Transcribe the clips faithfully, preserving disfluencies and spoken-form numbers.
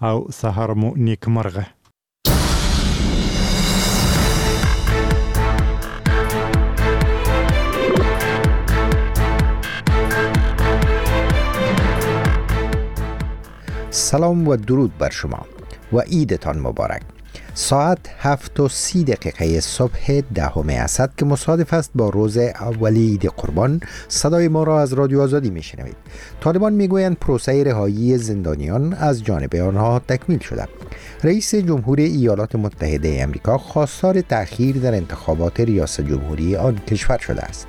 او سهار مو نیک مرغه. سلام و درود بر شما و عیدتان مبارک. ساعت هفت و سی دقیقه صبح دهم اسد که مصادف است با روز اولی عید قربان، صدای ما را از رادیو آزادی میشنوید. طالبان میگویند پروسه رهایی زندانیان از جانب آنها تکمیل شده. رئیس جمهور ایالات متحده آمریکا خواستار تأخیر در انتخابات ریاست جمهوری آن کشور شده است.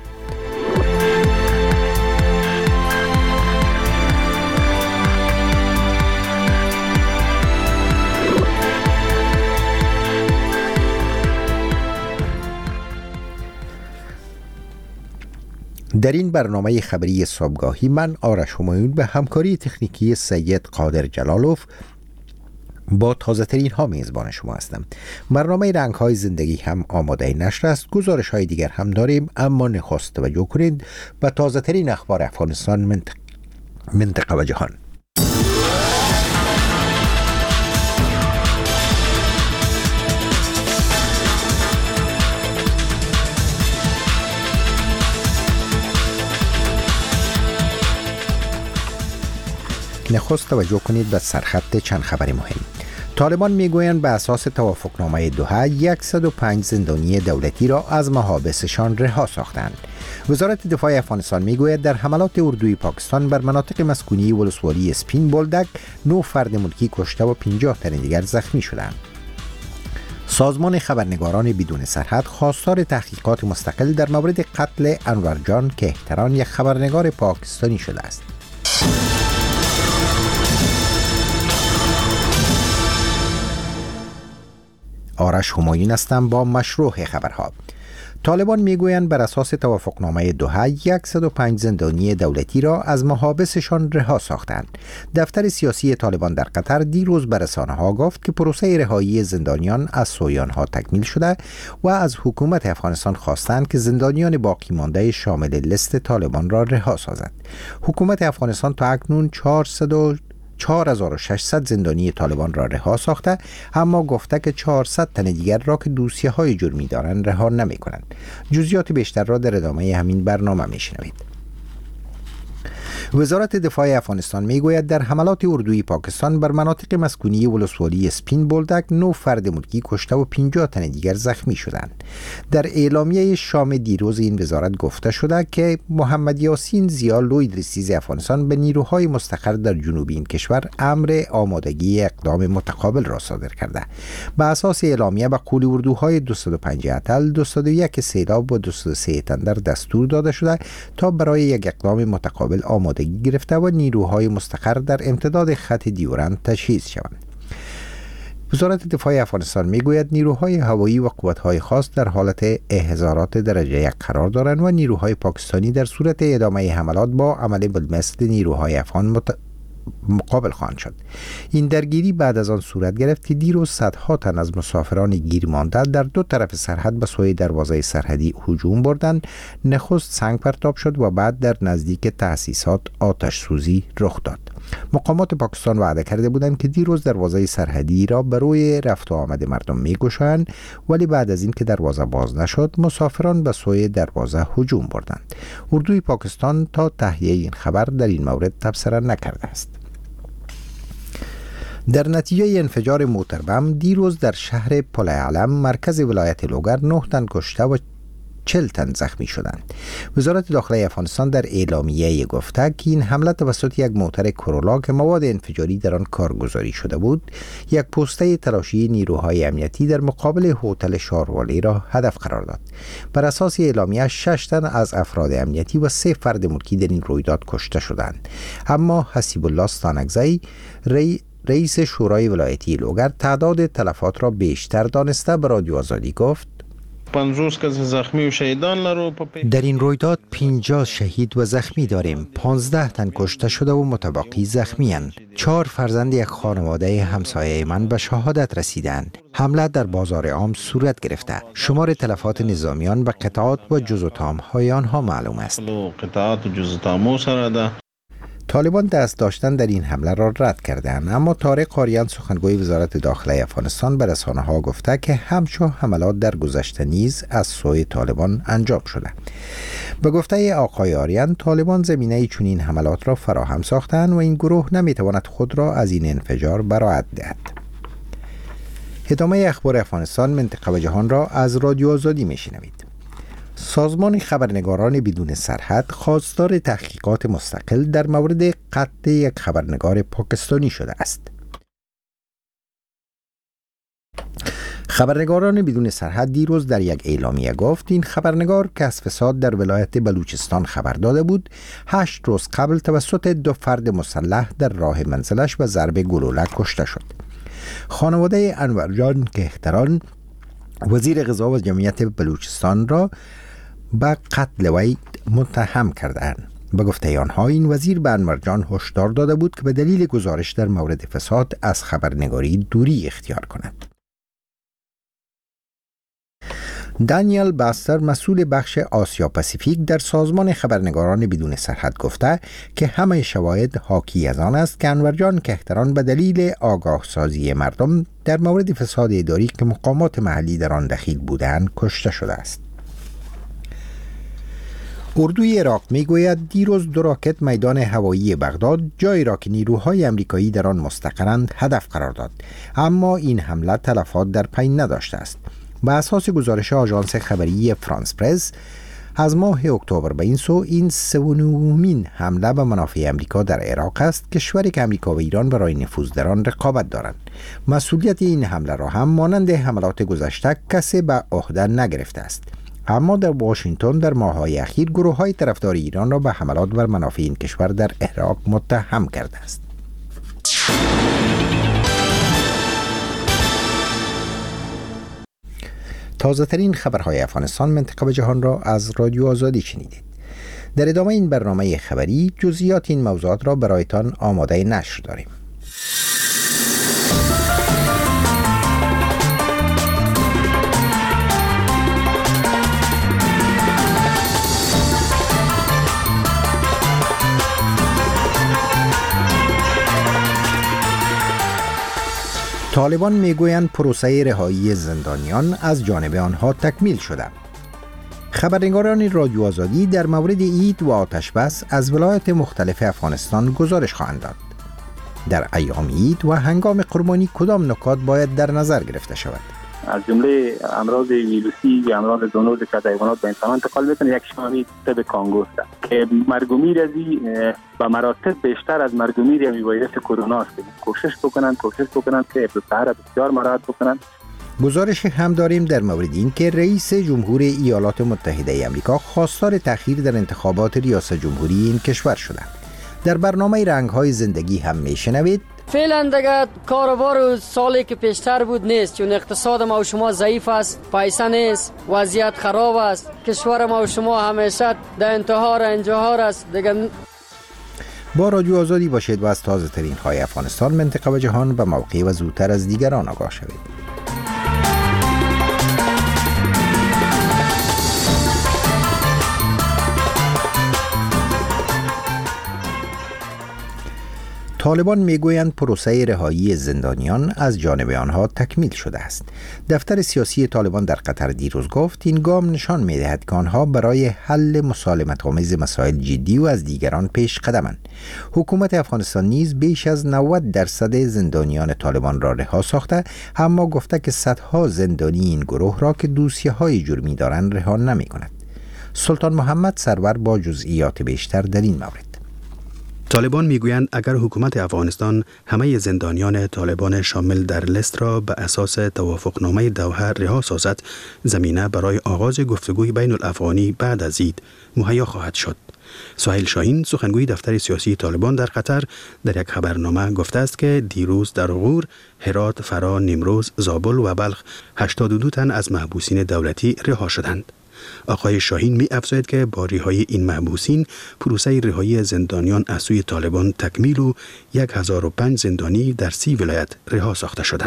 در این برنامه خبری صبحگاهی من آرش همایون به همکاری تکنیکی سید قادر جلالوف با تازه ترین ها میزبان شما هستم. برنامه رنگ های زندگی هم آماده نشر است. گزارش های دیگر هم داریم، اما نخست توجه کنید به تازه ترین اخبار افغانستان، منطقه, منطقه و جهان. نخست توجه کنید به سرخط چند خبر مهم. طالبان میگویند به اساس توافقنامه دوحه صد و پنج زندانی دولتی را از محابسشان رها ساختند. وزارت دفاع افغانستان میگوید در حملات اردوی پاکستان بر مناطق مسکونی ولسوالی اسپین بولدک نه فرد ملکی کشته و پنجاه تن دیگر زخمی شدند. سازمان خبرنگاران بدون سرحد خواستار تحقیقات مستقل در مورد قتل انور جان که احتران یک خبرنگار پاکستانی شده است. آرش همایون هستم با مشروع خبرها. طالبان میگویند بر اساس توافقنامه دوحه صد و پنج زندانی دولتی را از محابسشان رها ساختند. دفتر سیاسی طالبان در قطر دیروز به رسانه‌ها گفت که پروسه رهایی زندانیان از سویانها تکمیل شده و از حکومت افغانستان خواستند که زندانیان باقی مانده شامل لیست طالبان را رها سازد. حکومت افغانستان تا اکنون چهار هزار و ششصد زندانی طالبان را رها ساخته، اما گفته که چهارصد تن دیگر را که دوسیه های جرمی دارند رها نمی کنند. جزئیات بیشتر را در ادامه همین برنامه می شنوید. وزارت دفاع افغانستان میگوید در حملات اردوی پاکستان بر مناطق مسکونی ولسوالی اسپین بولدک نه فرد ملکی کشته و پنجاه تن دیگر زخمی شدند. در اعلامیه شام دیروز این وزارت گفته شده که محمد یاسین ضیا لوی ادریسی افغانستان به نیروهای مستقر در جنوب این کشور امر آمادگی اقدام متقابل را صادر کرده. به اساس اعلامیه به قول اردوهای دویست و پنج اتل، دویست و یک سیلاب و دویست و سه تندر دستور داده شده تا برای یک اقدام متقابل آماده گرفته و نیروهای مستقر در امتداد خط دیورند تجهیز شوند. وزارت دفاع افغانستان میگوید نیروهای هوایی و قوت‌های خاص در حالت احضارات درجه یک قرار دارند و نیروهای پاکستانی در صورت ادامه حملات با عمل بالمثل نیروهای افغان مت... مقابل خواهند شد. این درگیری بعد از آن صورت گرفت که دیروز صدها تن از مسافران گیر مانده در دو طرف سرحد به سوی دروازه سرحدی هجوم بردند. نخست سنگ پرتاب شد و بعد در نزدیک تأسیسات آتش سوزی رخ داد. مقامات پاکستان وعده کرده بودند که دیروز دروازه سرحدی را بر روی رفت و آمد مردم می‌گشایند، ولی بعد از اینکه دروازه باز نشد مسافران به سوی دروازه هجوم بردند. اردوی پاکستان تا تهیه این خبر در این مورد تبصره نکرده است. در نتیجه انفجار موتر بم دیروز در شهر پل علم مرکز ولایت لوگر نه تن کشته و چهل تن زخمی شدند. وزارت داخلی افغانستان در اعلامیه گفته که این حمله توسط یک موتر کرولا که مواد انفجاری در آن کارگزاری شده بود، یک پوسته تلاشی نیروهای امنیتی در مقابل هتل شاروالی را هدف قرار داد. بر اساس اعلامیه شش تن از افراد امنیتی و سه فرد ملکی در این رویداد کشته شدند. اما حسیب الله ستانکزی ری رئیس شورای ولایتی لوگر تعداد تلفات را بیشتر دانسته به رادیو آزادی گفت در این رویداد پنجاه شهید و زخمی داریم. پانزده تن کشته شده و متبقی زخمی اند. چهار فرزند یک خانواده همسایه من به شهادت رسیدند. حمله در بازار عام صورت گرفته. شمار تلفات نظامیان به قطعات و جزء و تام های آنها معلوم است. طالبان دست داشتن در این حمله را رد کردند، اما طارق قاریان سخنگوی وزارت داخله افغانستان به رسانه‌ها گفته که همچون حملات در گذشته نیز از سوی طالبان انجام شده. به گفته آقای آریان، طالبان زمینه چنین حملات را فراهم ساختند و این گروه نمیتواند خود را از این انفجار براءت دهد. ادامه اخبار افغانستان منطقه و جهان را از رادیو آزادی میشنوید. سازمان خبرنگاران بدون سرحد خواستار تحقیقات مستقل در مورد قتل یک خبرنگار پاکستانی شده است. خبرنگاران بدون سرحد دیروز در یک اعلامیه گفت این خبرنگار که از فساد در ولایت بلوچستان خبر داده بود، هشت روز قبل توسط دو فرد مسلح در راه منزلش به ضرب گلوله کشته شد. خانواده انورجان کهتران وزیر غذا و جمعیت بلوچستان را به قتل وی متهم کردند. به گفته آنها این وزیر به انورجان هشدار داده بود که به دلیل گزارش در مورد فساد از خبرنگاری دوری اختیار کند. دانیل باستر مسئول بخش آسیا پاسیفیک در سازمان خبرنگاران بدون سرحد گفته که همه شواهد حاکی از آن است که انورجان کهتران به دلیل آگاه سازی مردم در مورد فساد اداری که مقامات محلی در آن دخیل بودند کشته شده است. اردوی عراق میگوید دیروز دو راکت میدان هوایی بغداد، جایی را که نیروهای امریکایی در آن مستقرند، هدف قرار داد، اما این حمله تلفات در پی نداشته است. به اساس گزارش آژانس خبری فرانس پرس، از ماه اکتبر به این سو این سومین حمله به منافع امریکا در عراق است، کشوری که امریکا و ایران برای نفوذ در آن رقابت دارند. مسئولیت این حمله را هم مانند حملات گذشته کسی به عهده نگرفته است، اما در واشنگتن در ماه‌های اخیر گروه‌های طرفدار ایران را به حملات بر منافع این کشور در عراق متهم کرده است. تازه ترین خبرهای افغانستان، منطقه و جهان را از رادیو آزادی شنیدید. در ادامه این برنامه خبری جزئیات این موضوعات را برایتان آماده نشر داریم. طالبان میگویند پروسه رهایی زندانیان از جانب آنها تکمیل شده. خبرنگاران رادیو آزادی در مورد عید و آتش بس از ولایات مختلف افغانستان گزارش خواهند داد. در ایام عید و هنگام قربانی کدام نکات باید در نظر گرفته شود؟ از جمله امراض ویروسی و امراض زونوز که از حیوانات به انسان انتقال میکنه، یک شامی تب کانگوست که مرگومیر از به مراتب بیشتر از مرگومیر یعنی ویروس کرونا است. کوشش بکنن کوشش بکنن که اپیدمی بسیار مراعات بکنن. گزارش هم داریم در مورد این که رئیس جمهور ایالات متحده آمریکا خواستار تأخیر در انتخابات ریاست جمهوری این کشور شده. در برنامه رنگ‌های زندگی هم میشنوید فعلا دیگه کاروبار سالی که پیشتر بود نیست، چون اقتصاد ما و شما ضعیف است، پیسه نیست، وضعیت خراب است، کشور ما و شما همیشه در انتحار انجحار است دیگه. با رادیو آزادی باشید و از تازه ترین های افغانستان، منطقه و جهان به موقع و زودتر از دیگران آگاه شوید. طالبان میگویند پروسه رهایی زندانیان از جانب آنها تکمیل شده است. دفتر سیاسی طالبان در قطر دیروز گفت این گام نشان می‌دهد که آنها برای حل مسالمت‌آمیز مسائل جدی و از دیگران پیش قدمند. حکومت افغانستان نیز بیش از نود درصد زندانیان طالبان را رها ساخته، اما گفته که صدها زندانی این گروه را که دوسیه‌های جرمی دارند رها نمی‌کند. سلطان محمد سرور با جزئیات بیشتر در این مورد. طالبان میگویند اگر حکومت افغانستان همه زندانیان طالبان شامل در لیست را به اساس توافقنامه دوحه رها سازد، زمینه برای آغاز گفتگوی بین الافغانی بعد از عید مهیا خواهد شد. سهیل شاهین، سخنگوی دفتر سیاسی طالبان در قطر، در یک خبرنامه گفته است که دیروز در غور، هرات، فرا، نیمروز، زابل و بلخ هشتاد و دو تن از محبوسین دولتی رها شدند. آقای شاهین می افزاید که با رهایی این محبوسین پروسه رهایی زندانیان از سوی طالبان تکمیل و یک هزار و پنج زندانی در سی ولایت رها ساخته شدند.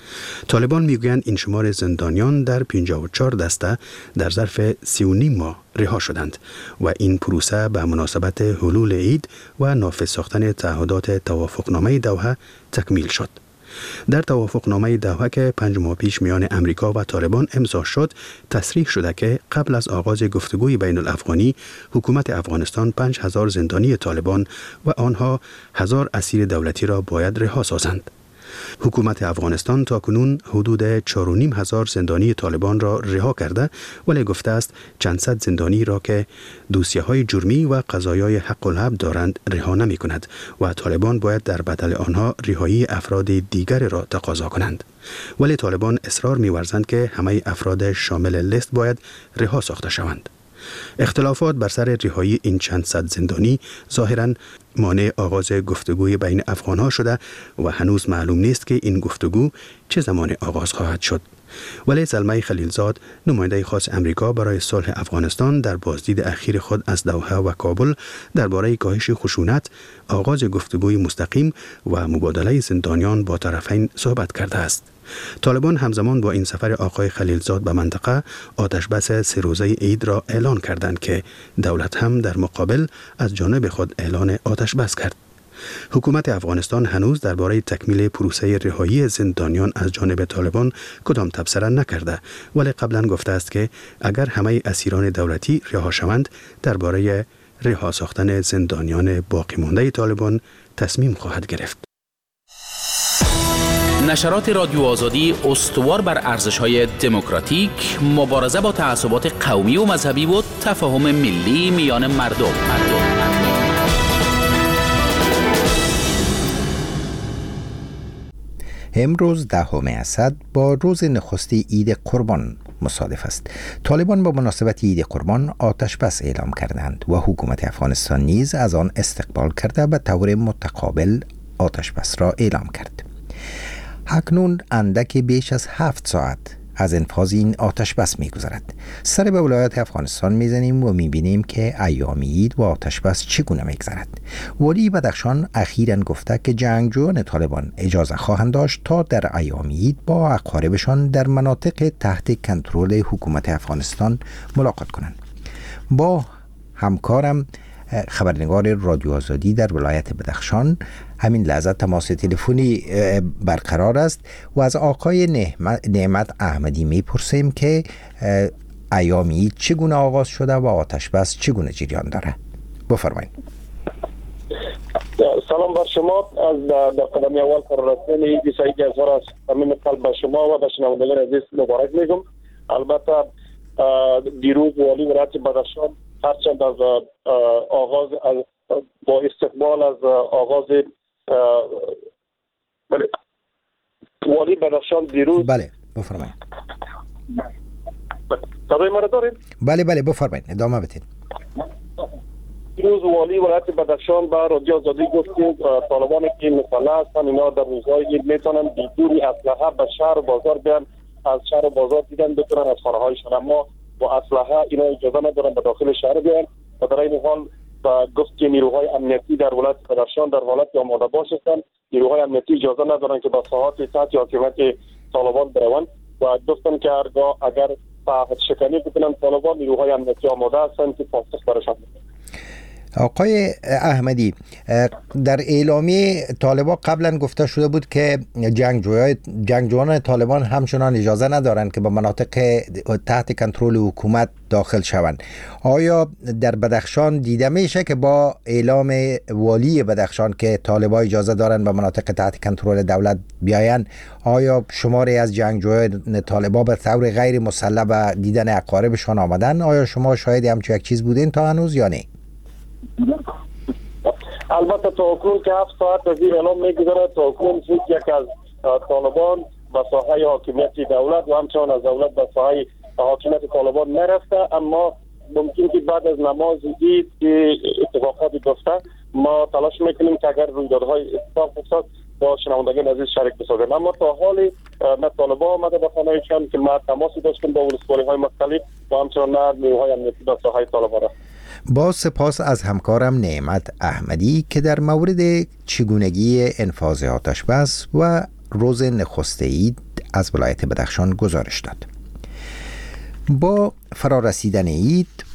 طالبان میگویند این شمار زندانیان در پنجاه و چهار دسته در ظرف سی و نیم ماه رها شدند و این پروسه به مناسبت حلول عید و نافذ ساختن تعهدات توافقنامه دوحه تکمیل شد. در توافقنامه دوحه که پنج ماه پیش میان امریکا و طالبان امضا شد، تصریح شده که قبل از آغاز گفتگوی بین الافغانی، حکومت افغانستان پنج هزار زندانی طالبان و آنها هزار اسیر دولتی را باید رها سازند. حکومت افغانستان تاکنون حدود چهار و نیم هزار زندانی طالبان را رها کرده، ولی گفته است چند صد زندانی را که دوسیه های جرمی و قضایای حق الحب دارند رها نمی کند و طالبان باید در بدل آنها رهایی افراد دیگر را تقاضا کنند. ولی طالبان اصرار می ورزند که همه افراد شامل لیست باید رها ساخته شوند. اختلافات بر سر رهایی این چند صد زندانی ظاهراً مانع آغاز گفتگوی بین افغانها شده و هنوز معلوم نیست که این گفتگو چه زمان آغاز خواهد شد. ولی زلمه خلیلزاد، نماینده خاص امریکا برای صلح افغانستان، در بازدید اخیر خود از دوحه و کابل درباره کاهش خشونت، آغاز گفتگوی مستقیم و مبادله زندانیان با طرفین صحبت کرده است. طالبان همزمان با این سفر آقای خلیلزاد به منطقه آتشبس سه روزه عید را اعلان کردند که دولت هم در مقابل از جانب خود اعلان آتشبس کرد. حکومت افغانستان هنوز درباره تکمیل پروسه رهایی زندانیان از جانب طالبان کدام تبصره نکرده، ولی قبلا گفته است که اگر همه اسیران دولتی رها شوند، درباره رها ساختن زندانیان باقی مانده طالبان تصمیم خواهد گرفت. نشرات رادیو آزادی استوار بر ارزش‌های دموکراتیک، مبارزه با تعصبات قومی و مذهبی و تفاهم ملی میان مردم. مردم. امروز دهم اسد با روز نخست عید قربان مصادف است. طالبان با مناسبت عید قربان آتشبس اعلام کردند و حکومت افغانستان نیز از آن استقبال کرده به طور متقابل آتشبس را اعلام کرد. اکنون اندک بیش از هفت ساعت از انفاذ این آتشبس می‌گذرد. سر به ولایت افغانستان می‌زنیم و می‌بینیم که ایام عید و آتشبس چگونه می‌گذرد. ولی بدخشان اخیراً گفته که جنگجویان طالبان اجازه خواهند داشت تا در ایام عید با اقاربشان در مناطق تحت کنترل حکومت افغانستان ملاقات کنند. با همکارم خبرنگار رادیو آزادی در ولایت بدخشان همین لحظه تماس تلفنی برقرار است و از آقای نعمت احمدی میپرسیم که ایام عید چگونه آغاز شده و آتشبس چگونه جریان داره. بفرمایید. سلام بر شما. از در قدم اول قرارستان عید سعید هزار از همین قلب به شما و به شنوندگان عزیز مبارک میگم. البته دیروز والی ولایت بدخشان هرچند از آغاز از با استقبال از آغاز بله والی بدخشان دیروز بله بفرمایید. صدای ما را دارید؟ بله بله بفرمایید ادامه بدید. دیروز والی ولایت بدخشان با رادیو آزادی گفت که طالبانی که مسلح هستند اینا در روزهای عید میتونن بدون اسلحه به شهر و بازار بیان، از شهر و بازار دیدن بتونن از خانه هایشان، اما با اسلحه اینا اجازه ندارن به داخل شهر بیان. و در این حال گفت که نیروهای امنیتی در ولایت بدخشان در حالت آماده باش هستند. نیروهای امنیتی اجازه ندارن که به ساحات تحت حاکمیت طالبان بروند و گفتن که هرگاه اگر تعهد شکنی بکنن طالبان، نیروهای امنیتی آماده هستند که پاسخ برشان بدن. آقای احمدی، در اعلامیه طالبان قبلا گفته شده بود که جنگجویان جنگجویان طالبان همچنان اجازه ندارند که به مناطق تحت کنترل حکومت داخل شوند. آیا در بدخشان دیده میشه که با اعلام والی بدخشان که طالبان اجازه دارند به مناطق تحت کنترل دولت بیاین، آیا شماری از جنگجویان طالبان به طور غیر مسلح به دیدن اقاربشان آمدن؟ آیا شما شاهد همچین یک چیز بودین تا هنوز یا نه؟ البته تا اکنون که هفت ساعت از این اعلام میگذره، تا اکنون هیچ یک از طالبان به ساحه حاکمیت دولت و همچنان از دولت به ساحه حاکمیت طالبان نرفته، اما ممکن که بعد از نماز عید که اتفاقاتی گفته ما تلاش میکنیم که اگر رویدادهای اتفاق افتاد با شنوندگان عزیز شریک بسازیم. اما تا حالی نه طالبان آمده به خانه‌شان که ما تماسی داشتیم با ولسوالی‌های مختلف و همچنان نه نیروهای امنیتی به ساحه طالبان رفت. با سپاس از همکارم نعمت احمدی که در مورد چگونگی انفاذ آتشبس و روز نخست عید از ولایت بدخشان گزارش داد. با فرارسیدن عید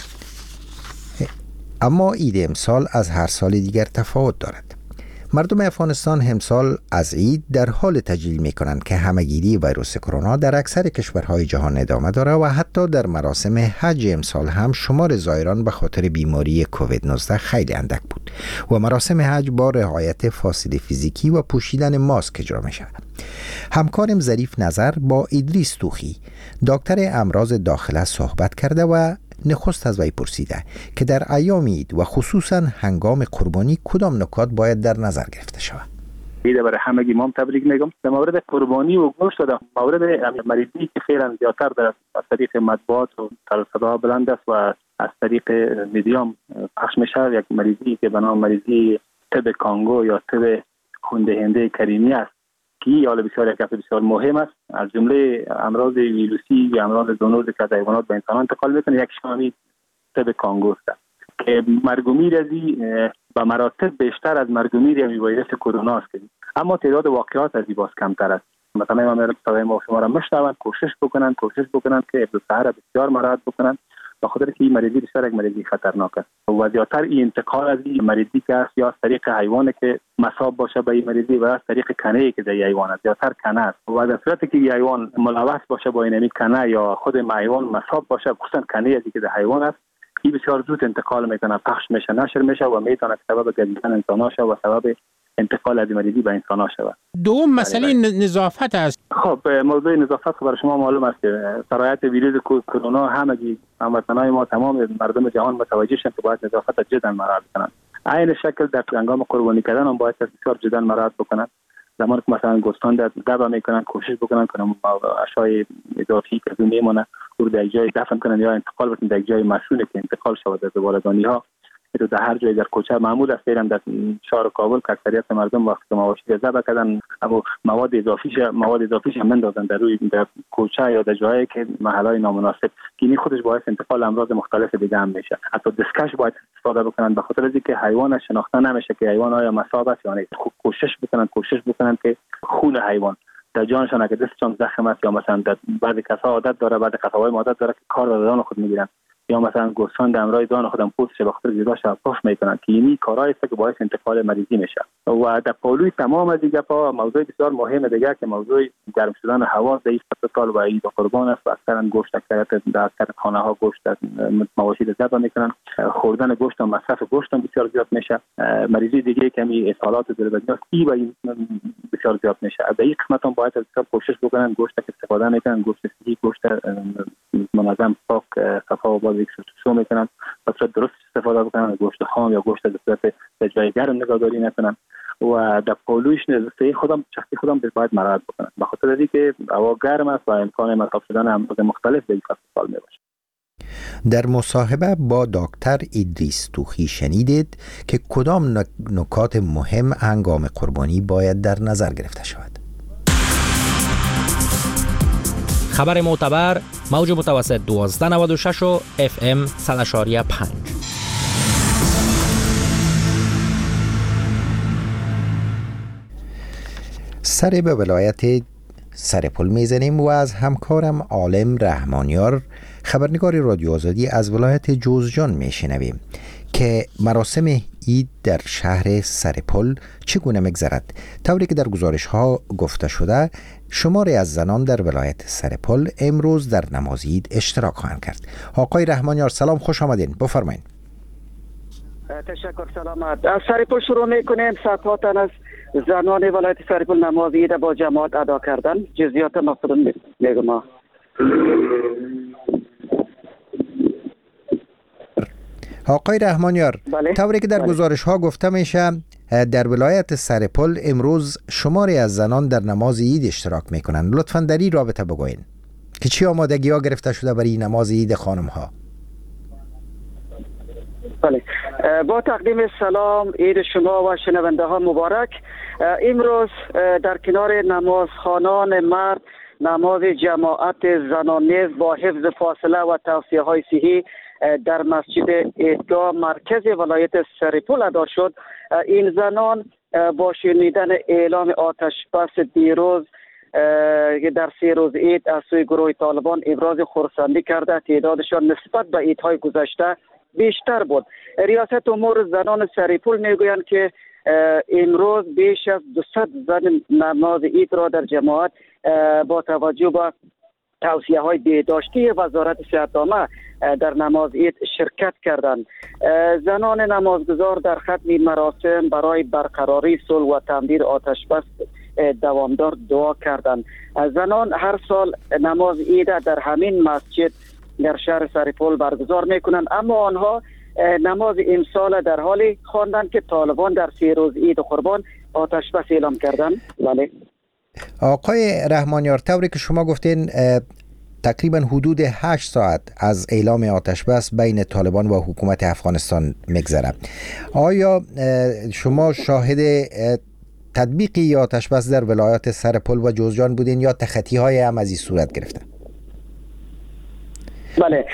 اما عید امسال از هر سال دیگر تفاوت دارد. مردم افغانستان همسال از عید در حال تجلیل می کنند که همهگیری ویروس کرونا در اکثر کشورهای جهان ادامه دارد و حتی در مراسم حج امسال هم شمار زائران به خاطر بیماری کووید نوزده خیلی اندک بود و مراسم حج با رعایت فاصله فیزیکی و پوشیدن ماسک اجرا می شود. همکارم ظریف نظر با ادریس توخی دکتر امراض داخله صحبت کرده و نخست از وی پرسیده که در ایام عید و خصوصا هنگام قربانی کدام نکات باید در نظر گرفته شود. عید برای همگی ما تبریک میگم. در مورد قربانی و گوشت در مورد مریضی که فعلا زیادتر در از طریق مطبوعات و صدا بلند است و از طریق میدیام پخش میشه، یک مریضی که به نام مریضی تب کانگو یا تب خون دهنده کریمی است که حال بسیار یک بسیار مهم است. از جمله امراض ویروسی و امراض زونوزی که از حیوانات به انسان انتقال میکنه، یک شامی تب کانگو است که مرگ و میر ازی به مراتب بیشتر از مرگ و میر از ویروس کرونا است، اما تعداد واقعات از این باز کمتر است. مثلا ما میرم صدای ما شما را مشنوند، کوشش بکنن کوشش بکنن که ابتدا سحر بسیار مراعات بکنن، به خاطر که این مریضی بسیار یک مریضی خطرناک است و زیادتر این انتقال از این مریضی که است یا از طریق حیوانی که مصاب باشه به این مریضی و از طریق کنه که در حیوان است، زیادتر کنه است و در صورتی که این حیوان ملوث باشه با این کنه یا خود حیوان مصاب باشه، خصوصا کنه ازی که در حیوان است، این بسیار زود انتقال میکنه، پخش میشه، نشر میشه و میتونه سبب گزیدن انسان شه و سبب انتقال از مریضی به انسان شود. دوم مسئله نظافت است. خب موضوع نظافت برای شما معلوم است که سرایت ویروس کرونا همگی هموطنان ما تمام مردم جهان متوجه شدند که باید نظافت جدا مراعات کنند. عین شکل در هنگام قربانی کردن هم باید بسیار جدا مراعات بکنند. زمانی که مثلا گوسفند دبا میکنن کوشش بکنن که اشیاء اضافی که دو میمونه رو در جای دفن کنن یا انتقال بدن در جای مشونه که انتقال شود از زباله‌دانی ها. تو در هر جای در کوچه معمول است فعلا در شهر کابل که اکثریت مردم وقتی که مواشی ذبح کردن اما مواد اضافیش مواد اضافیش هم اندازن در روی در کوچه یا در جایی که محلهای نامناسب که این خودش باعث انتقال امراض مختلف دیگه هم میشه. حتی دستکش باید استفاده بکنن به خاطر اینکه حیوان شناخته نمیشه که حیوان آیا مصاب است یا نه. کوشش بکنن کوشش بکنن که خون حیوان در جانشان اگه دستشان زخم است یا مثلا در بعضی کسا عادت داره بعضی کساهای عادت داره که کار به دان خود میگیرن یا مثلا گوسفند امرای دان خودم پوستش به خاطر زیبا شفاف میکنن که اینی کارهایی است که باعث انتقال مریضی میشه. و در پالوی تمام از دیگه پا موضوع بسیار مهم دیگه که موضوع گرم شدن هوا در این سال و عید قربان است و اکثرا گوشت اکثریت در اکثر خانه ها گوشت مواشی رو ذبح میکنن، خوردن گوشت و مصرف گوشت هم بسیار زیاد میشه. مریضی دیگه کمی اسهالات دلبندی ای و بسیار زیاد میشه. در این قسمت هم باید بسیار کوشش بکنن گوشت که استفاده میکنن گوشت صحی، گوشت منظم، پاک، صفا و باز شو میکنن و صورت درست استفاده بکنن، گوشت خام یا گوشت در صورت در جای گرم نگهداری نکنن و در پالویش نزدیکی خودم شخصی خودم باید مراعات بکنن به خاطر اینکه هوا گرم است و امکان مصاب شدن امراض مختلف در این فصل سال میباشه. در مصاحبه با دکتر ادریس توخی شنیدید که کدام نکات مهم هنگام قربانی باید در نظر گرفته شود. خبر معتبر موج متوسط دوازده نود و شش و اف ام صد و پنج. سر به ولایت سرپل میزنیم و از همکارم عالم رحمانیار خبرنگار رادیو آزادی از ولایت جوزجان میشنویم که مراسم عید در شهر سرپل چگونه میگذرد. طوری که در گزارش ها گفته شده شماری از زنان در ولایت سرپل امروز در نماز عید اشتراک خواهند کرد. آقای رحمانیار سلام، خوش آمدین، بفرمایید. تشکر، سلامت. از سرپل شروع میکنیم. صفاتن از زنان ولایت سرپل نماز عید با جماعت ادا کردن. جزئیات مفصل میگم. آقای رحمانیار، بله؟ طوری که در بله. گزارش ها گفته میشه در ولایت سرپل امروز شماری از زنان در نماز عید اشتراک میکنند. لطفاً در این رابطه بگوین که چی آمادگی ها گرفته شده برای نماز عید خانم ها؟ بله، با تقدیم سلام عید شما و شنونده ها مبارک. امروز در کنار نماز خوانان مرد نماز جماعت زنان نیز با حفظ فاصله و توصیه های صحی در مسجد عیدگاه مرکز ولایت سرپل ادا شد. این زنان با شنیدن اعلام آتش بس دیروز در سه روز عید از سوی گروه طالبان ابراز خرسندی کرده. تعدادشان نسبت به عیدهای گذشته بیشتر بود. ریاست امور زنان سریپول میگویند که امروز بیش از دویست زن نماز عید را در جماعت با توجه به توصیه های بهداشتی وزارت صحت عامه در نماز عید شرکت کردند. زنان نمازگزار در ختم مراسم برای برقراری صلح و تمدید آتش بس دوامدار دعا کردند. زنان هر سال نماز عید در همین مسجد در شهر سریپول برگزار میکنند، اما آنها نماز امسال در حالی خواندند که طالبان در سه روز عید قربان آتش بس اعلام کردند. بله آقای رحمانیار، طوری که شما گفتین تقریبا حدود هشت ساعت از اعلام آتش بس بین طالبان و حکومت افغانستان میگذره. آیا شما شاهد تطبیقی آتش بس در ولایات سرپل و جوزجان بودین یا تخطی های هم از این صورت گرفته؟ بله،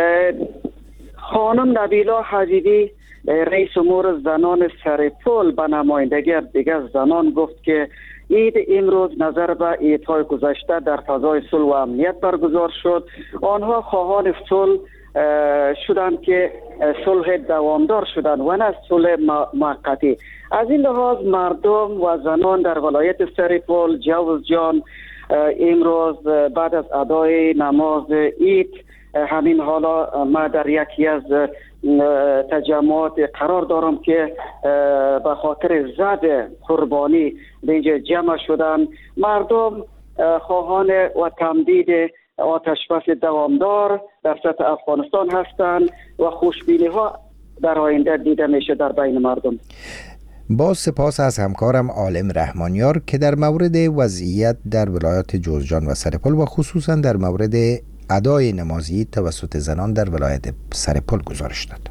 خانم نبیلا حجیبی رئیس امور زنان سرپل به نمایندگی دیگر زنان گفت که عید امروز نظر به عیدهای گذشته در فضای صلح و امنیت برگزار شد. آنها خواهان صلح شدند که صلح دوامدار شدند و نه صلح موقتی. از این لحاظ مردم و زنان در ولایت سرپل، جوزجان امروز بعد از ادای نماز عید، همین حالا ما در یکی از تجمعات قرار دارم که به خاطر زد قربانی به اینجا جمع شدن. مردم خواهان و تمدید آتش بس دوامدار در سطح افغانستان هستند و خوشبینی ها در آینده دیده میشه در بین مردم. با سپاس از همکارم عالم رحمانیار که در مورد وضعیت در ولایات جوزجان و سرپل و خصوصا در مورد ادای نماز عید توسط زنان در ولایت سرپل گزارش داد.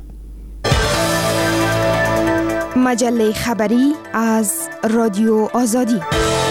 مجله خبری از رادیو آزادی.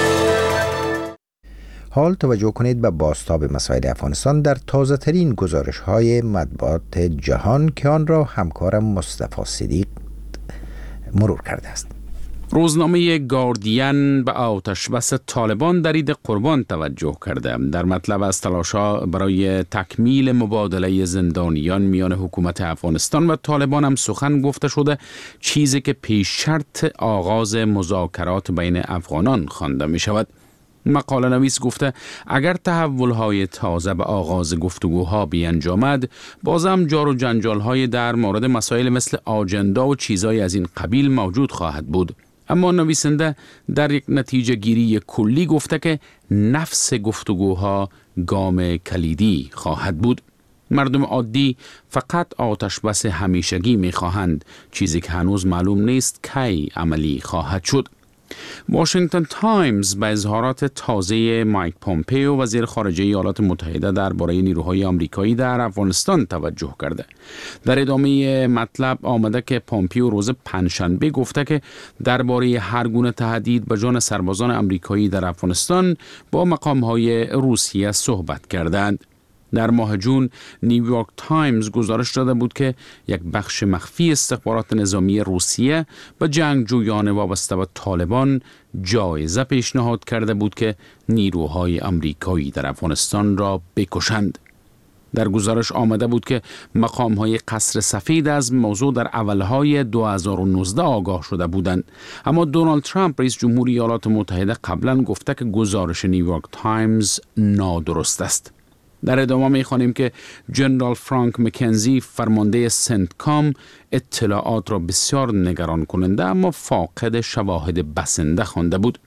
حال توجه کنید به بازتاب مسائل افغانستان در تازه ترین گزارش های مطبوعات جهان که آن را همکارم مصطفی صدیق مرور کرده است. روزنامه گاردین به آتش بس طالبان در عید قربان توجه کرده. در مطلب از تلاش‌ها برای تکمیل مبادله زندانیان میان حکومت افغانستان و طالبان هم سخن گفته شده، چیزی که پیش شرط آغاز مذاکرات بین افغانان خوانده می شود. مقاله نویس گفته اگر تحول‌های تازه به آغاز گفتگوها بیانجامد، بازم جار و جنجال‌های در مورد مسائل مثل آجندا و چیزای از این قبیل موجود خواهد بود. اما نویسنده در یک نتیجه گیری کلی گفته که نفس گفتگوها گام کلیدی خواهد بود. مردم عادی فقط آتش بس همیشگی می خواهند، چیزی که هنوز معلوم نیست کی عملی خواهد شد. واشنگتن تایمز به اظهارات تازه مایک پومپیو وزیر خارجه ایالات متحده درباره نیروهای آمریکایی در افغانستان توجه کرده. در ادامه مطلب آمده که پومپیو روز پنجشنبه گفته که درباره هر گونه تهدید به جان سربازان آمریکایی در افغانستان با مقام‌های روسیه صحبت کردند. در ماه جون نیویورک تایمز گزارش داده بود که یک بخش مخفی استخبارات نظامی روسیه به جنگجویان وابسته به طالبان جایزه پیشنهاد کرده بود که نیروهای آمریکایی در افغانستان را بکشند. در گزارش آمده بود که مقام‌های قصر سفید از موضوع در اولهای دو هزار و نوزده آگاه شده بودند، اما دونالد ترامپ رئیس جمهور ایالات متحده قبلا گفته که گزارش نیویورک تایمز نادرست است. در ادامه می‌خوانیم که جنرال فرانک مکنزی فرمانده سنتکام اطلاعات را بسیار نگران کننده اما فاقد شواهد بسنده خوانده بود.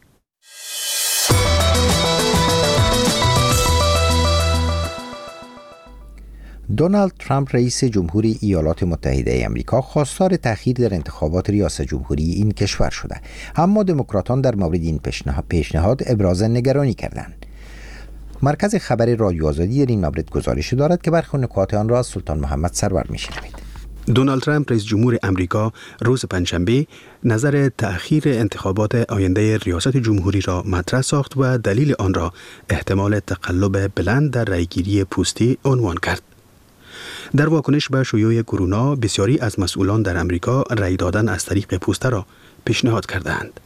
دونالد ترامپ رئیس جمهوری ایالات متحده آمریکا خواستار تأخیر در انتخابات ریاست جمهوری این کشور شده، اما دموکراتان در مورد این پیشنهاد ابراز نگرانی کردند. مرکز خبری رادیو آزادی در این مورد گزارش دارد که برخی نکات آن را از سلطان محمد سرور می‌شنوید. دونالد ترامپ رئیس جمهور امریکا روز پنجشنبه نظر تأخیر انتخابات آینده ریاست جمهوری را مطرح ساخت و دلیل آن را احتمال تقلب بلند در رأیگیری پوستی عنوان کرد. در واکنش به شیوع کرونا، بسیاری از مسئولان در امریکا رأی دادن از طریق پوسته را پیشنهاد کردند.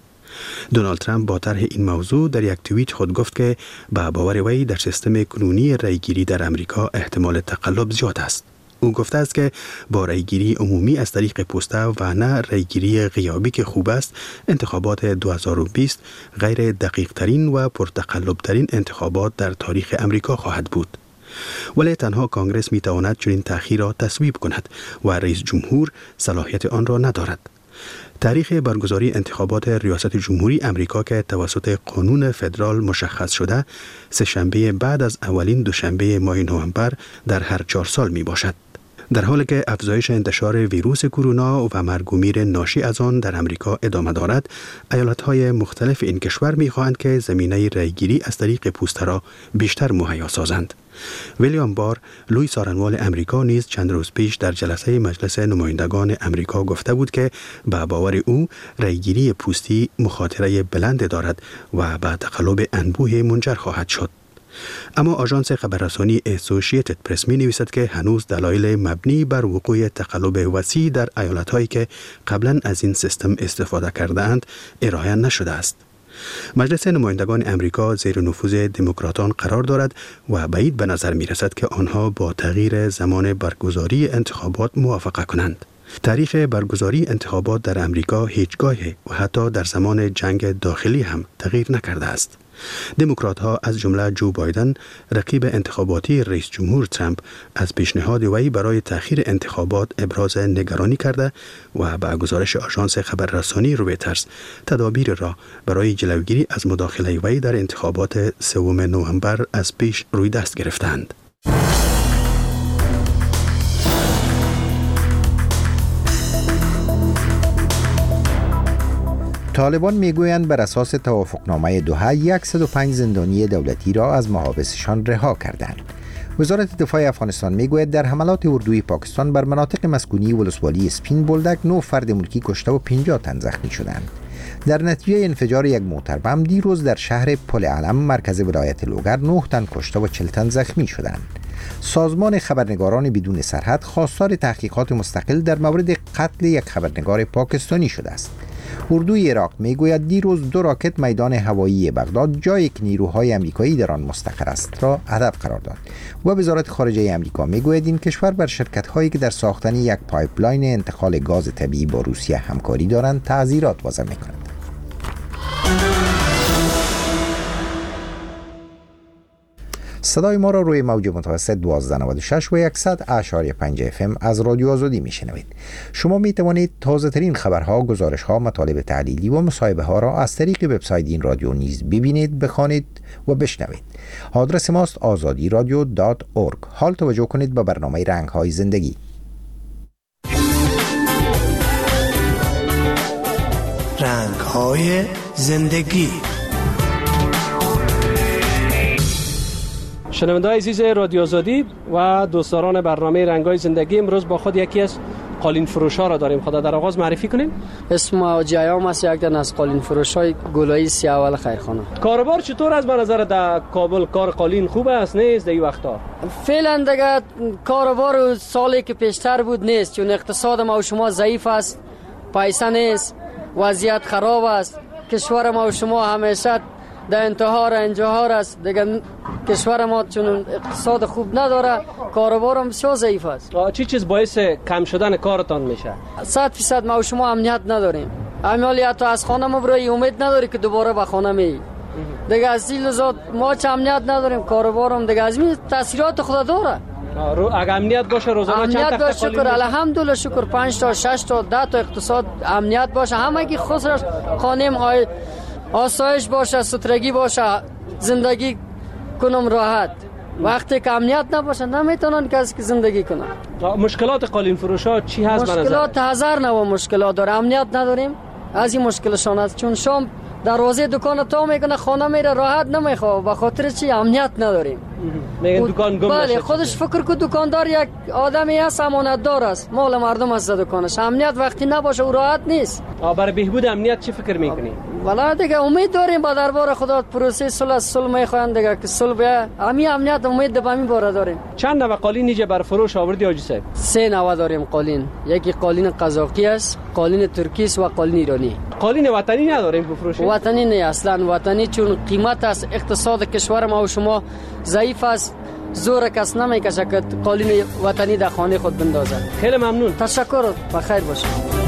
دونالد ترامپ با طرح این موضوع در یک توییت خود گفت که به باور وی در سیستم کنونی رأیگیری در امریکا احتمال تقلب زیاد است. او گفته است که با رأیگیری عمومی از طریق پسته و نه رأیگیری غیابی که خوب است، انتخابات دو هزار و بیست غیر دقیق ترین و پرتقلب ترین انتخابات در تاریخ امریکا خواهد بود. ولی تنها کانگرس می تواند چنین تأخیر را تصویب کند و رئیس جمهور صلاحیت آن را ندارد. تاریخ برگزاری انتخابات ریاست جمهوری امریکا که توسط قانون فدرال مشخص شده، سه شنبه بعد از اولین دوشنبه ماه نوامبر در هر چهار سال می باشد. در حالی که افزایش انتشار ویروس کرونا و مرگ و میر ناشی از آن در امریکا ادامه دارد، ایالت‌های مختلف این کشور می‌خواهند که زمینه رأیگیری از طریق پوسته را بیشتر مهیا سازند. ویلیام بار، لوی سارنوال امریکا نیز چند روز پیش در جلسه مجلس نمایندگان امریکا گفته بود که به باور او رأیگیری پوستی مخاطره بلند دارد و به تقلب انبوه منجر خواهد شد. اما آژانس خبررسانی اسوسییتد پرس می نویسد که هنوز دلایل مبنی بر وقوع تقلب وسیع در ایالت‌هایی که قبلا از این سیستم استفاده کرده اند ارائه نشده است. مجلس نمایندگان امریکا زیر نفوذ دموکراتان قرار دارد و بعید به نظر می رسد که آنها با تغییر زمان برگزاری انتخابات موافقه کنند. تاریخ برگزاری انتخابات در امریکا هیچگاه و حتی در زمان جنگ داخلی هم تغییر نکرده است. دموکرات ها از جمله جو بایدن، رقیب انتخاباتی رئیس جمهور ترامپ، از پیشنهاد وی برای تأخیر انتخابات ابراز نگرانی کرده و به گزارش آژانس خبررسانی رویترز تدابیر را برای جلوگیری از مداخله وی در انتخابات سوم نوامبر از پیش روی دست گرفتند. طالبان میگویند بر اساس توافقنامه دوحه صد و پنج زندانی دولتی را از محابسشان رها کردند. وزارت دفاع افغانستان میگوید در حملات اردوی پاکستان بر مناطق مسکونی ولسوالی اسپین بولدک نه فرد ملکی کشته و پنجاه تن زخمی شدند. در نتیجه انفجار یک موتر بم دیروز در شهر پل علم مرکز ولایت لوگر نه تن کشته و چهل تن زخمی شدند. سازمان خبرنگاران بدون سرحد خواستار تحقیقات مستقل در مورد قتل یک خبرنگار پاکستانی شده است. اردوی عراق میگوید دیروز دو راکت میدان هوایی بغداد، جایی که نیروهای امریکایی در آن مستقر است، را هدف قرار داد. و وزارت خارجه امریکا میگوید این کشور بر شرکت‌هایی که در ساختن یک پایپلاین انتقال گاز طبیعی با روسیه همکاری دارند تعزیرات وضع می‌کند. صدای ما را روی موج متوسط دوازده نود و شش و صد اشاری پنج اف ام از رادیو آزادی میشنوید. شما می توانید تازه ترین خبرها، گزارش‌ها، مطالب تحلیلی و مصاحبه ها را از طریق وبسایت این رادیو نیز ببینید، بخوانید و بشنوید. آدرس ماست آزادی رادیو دات اورگ. حال توجه کنید به برنامه رنگ‌های زندگی. رنگ‌های زندگی. شنونده‌های عزیز رادیو آزادی و دوستداران برنامه رنگ‌های زندگی، امروز با خود یکی از قالین فروش‌ها را داریم. خدا در آغاز معرفی کنیم. اسم حاجی ایام است، یک دن از قالین فروش‌های گلایی سیاوال خیرخانه. کاروبار چطور از به نظر در کابل؟ کار قالین خوب است نیست در این وقتا؟ فعلا دیگه کاروبار سالی که پیشتر بود نیست، چون اقتصاد ما و شما ضعیف است، پیسه نیست، وضعیت خراب است، کشور ما و شما همیشه در انتحار انجحار است. دیگه کشور ما چون اقتصاد خوب نداره، کاروبار هم بسیار ضعیف است. چی چیز باعث کم شدن کارتان میشه؟ صد فیصد ما و شما امنیت نداریم. امیالی حتی از خانه ما برای امید نداری که دوباره به خانه می. دیگه از این لحاظ ما چه امنیت نداریم، کاروبارم دیگه از این تاثیرات خدا داره. اگه امنیت باشه روزانه چند امنیت باشه، شکر الحمدلله، شکر پنج تا شش تا ده تا اقتصاد امنیت باشه، همگی خسرش خانم های آسایش باشه، سترگی باشه، زندگی کنم راحت. وقتی که امنیت نباشه نمیتونن کسی که زندگی کنن. مشکلات قالین فروشا چی هست؟ مشکلات هزار نوع مشکلات داره. امنیت نداریم، از این مشکلشان است. چون شام دروازه دکان تا میکنه، خانه میره راحت نمیخواد، به خاطر چی؟ امنیت نداریم. میگن دکان گم بله، خودش فکر که دکاندار یک آدمی است، امانت دار است، مال مردم است دکانش. امنیت وقتی نباشه او راحت نیست. برای بهبود امنیت چی فکر میکنی؟ والا دیگه امید داریم با دربار خدا پروسه صلح صلح میخوان دیگه که صلح بیا. همین امنیت امید به همین باره داریم. چند نوع قالین اینجا بر فروش آوردی حاجی صاحب؟ سه نوع داریم قالین. یکی قالین قزاقی است، قالین ترکی است و قالین ایرانی. قالین وطنی نداریم بفروشیم؟ وطنی نه اصلا وطنی، چون قیمت است اقتصاد کشور ما و شما ضعیف است، زور کس نمیکشه که قالین وطنی در خانه خود بندازد. خیلی ممنون. تشکر، بخیر باشید.